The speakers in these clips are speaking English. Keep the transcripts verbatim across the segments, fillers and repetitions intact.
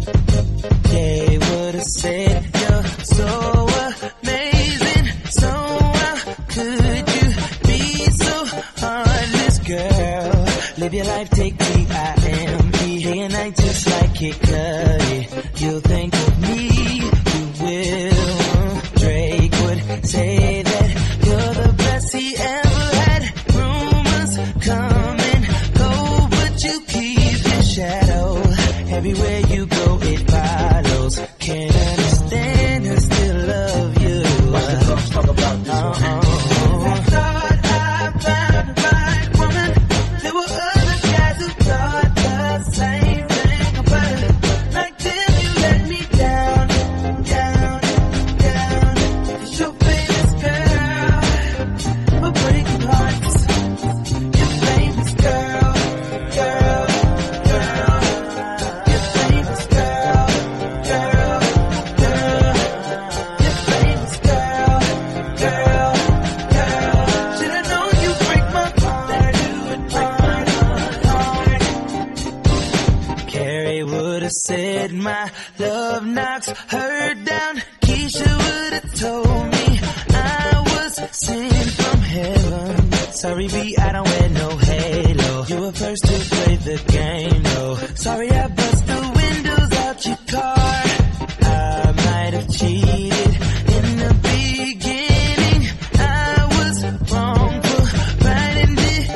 They would have said you're so amazing. So how could you be so heartless, girl? Live your life, take me, I am me. Day and night just like Kid Cudi. You'll think of me, you will. Drake would say that you're the best he ever had. Rumors come and go, but you keep your shadow. Everywhere you go, it follows. Can't understand and still love you. Watch the girls talk about this one. Uh-oh. I thought I found the right woman. There were other guys who thought the same thing about it. Like them, you let me down, down, down. 'Cause you're famous, girl, for breaking hearts. You're famous, girl, girl, girl. You're famous, girl, girl, girl. You're famous, girl, girl, girl. Should've known you'd break my heart. You would break my heart. Carrie would've said my love knocks her down. Keisha would've told me I was sent from heaven. Sorry, B, I don't wear no halo. You were first to play the game, though. Sorry, I bust the windows out your car. I might have cheated in the beginning. I was wrong for riding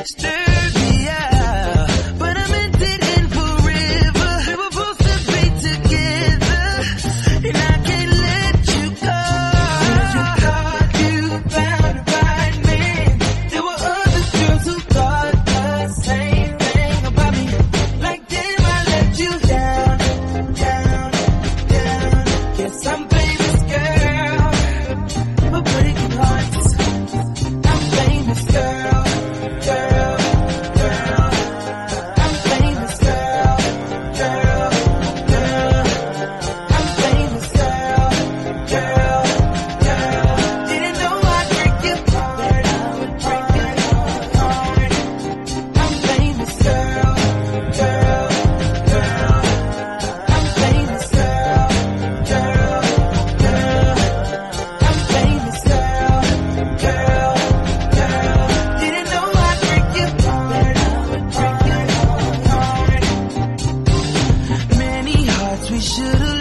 Disturbia, but I meant it in forever. We were supposed to be together, and I can't let you go. You thought you found the right man. There were other girls who thought the same thing about me. Like them, I let you down, down, down. Yes, I'm famous, girl, for breaking hearts. I'm famous, girl, girl, girl. I'm famous, girl, girl, girl. I'm famous, girl, girl, girl. Didn't know I'd break your heart. I would break your heart. I'm famous, girl, girl, girl. I'm famous, girl, girl, girl. I'm famous, girl, girl, girl. Didn't know I'd break your heart. I would break your heart. Many hearts we should've